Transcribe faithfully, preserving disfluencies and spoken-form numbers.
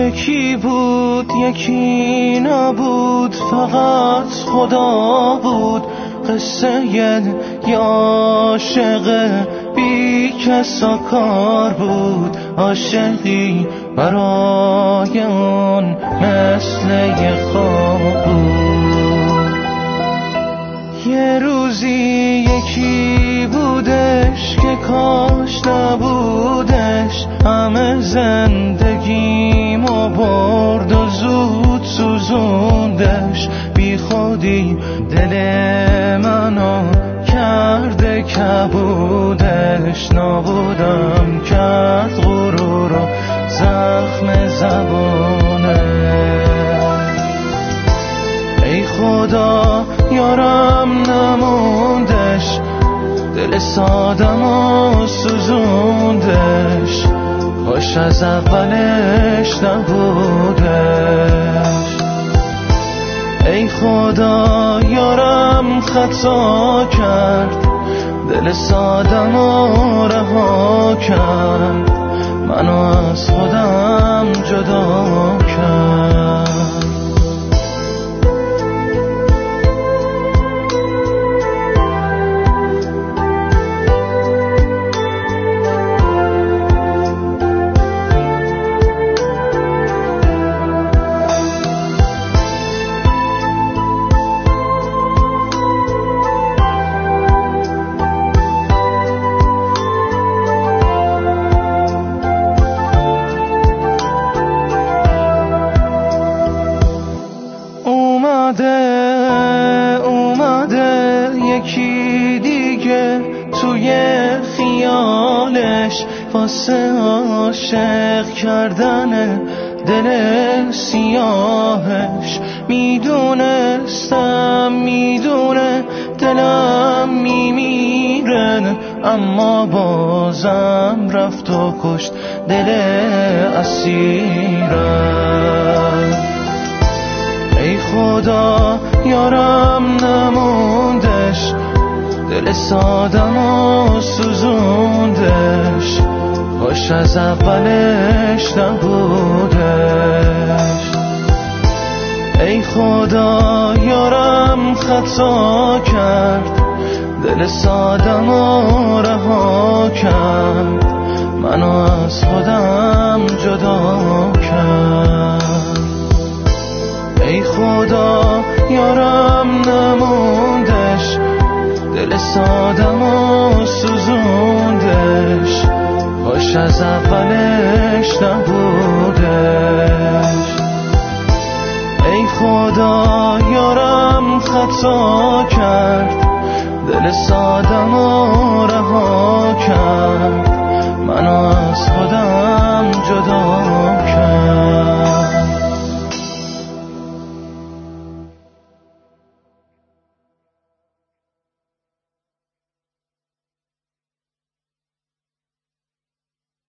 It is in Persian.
یکی بود یکی نبود، فقط خدا بود. قصه یه عاشق بی کسا کار بود. عاشقی برای اون مثل یه خواب بود. یه روزی یکی بودش که کاش نبودش، همه زندگیمو برد و زود سوزوندش. بی خودی دل منو کرده کبودش، نابودم کرد غرور و زخم زبونه. ای خدا یارم نموندش، دل سادمو سوزوندش. کاش از اولش نبودش. ای خدا یارم خطا کرد، دل سادمو رها کرد. منو از خودم جدا کرد. اومده یکی دیگه توی خیالش، واسه عاشق کردن دل سیاهش. میدونستم میدونه دلم میمیره، اما بازم رفت و کشت دل اسیرم. ای خدا یارم نموندش، دل سادمو سوزوندش. کاش از اولش نبودش. ای خدا یارم خطا کرد، دل سادمو رها کرد. منو از خودم جدا کرد. ای خدا یارم نموندش، دل سادمو سوزوندش. کاش از اولش نبودش. ای خدا یارم خطا کرد، دل سادمو رها کرد. منو از خودم جدا